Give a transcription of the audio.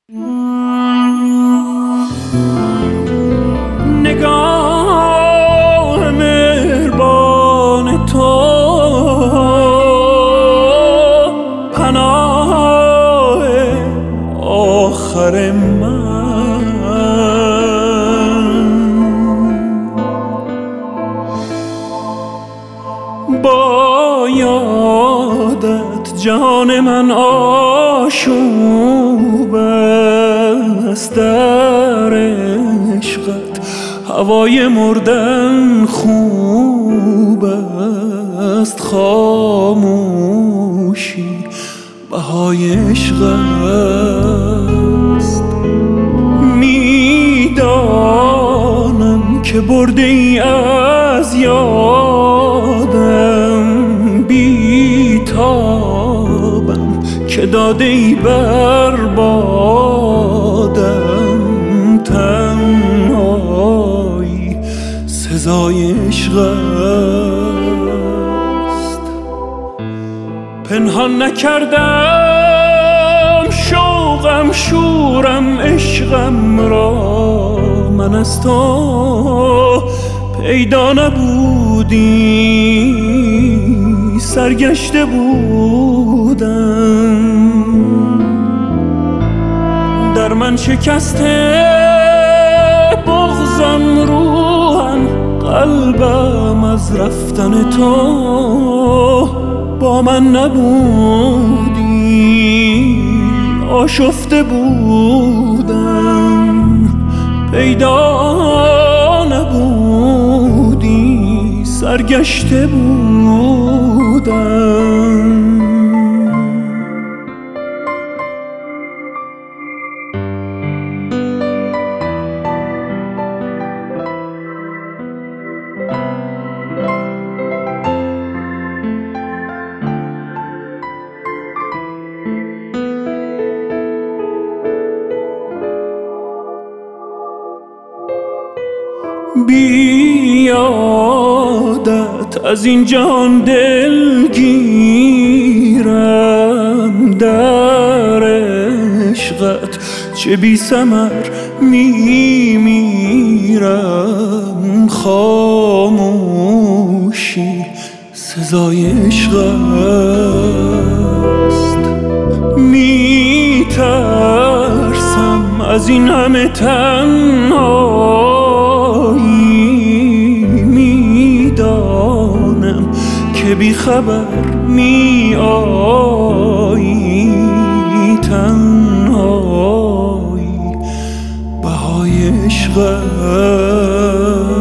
نگاه مهربان تو پناه آخر من، با یادت جان من آشوب است، در عشقت هوای مردن خوب است، خاموشی بهای عشق است. میدانم که برده ای از یادم، بیتابم که داده ای بر بادم، تنهایی سزای عشق است. پنهان نکردم شوقم شورم عشقم را، من از تو پیدا نبودی سرگشته بودم، در من شکسته بغضم روحم، قلبم از رفتن تو با من نبودی آشفته بودم، پیدا نبودی سرگشته بودم. بیادت از این جهان دلگیرم، در عشقت چه بی ثمر میمیرم، خاموشی سزای عشق است. میترسم از این همه تنهایی، میدانم که بی خبر می آیی، تنهایی بهای عشق است.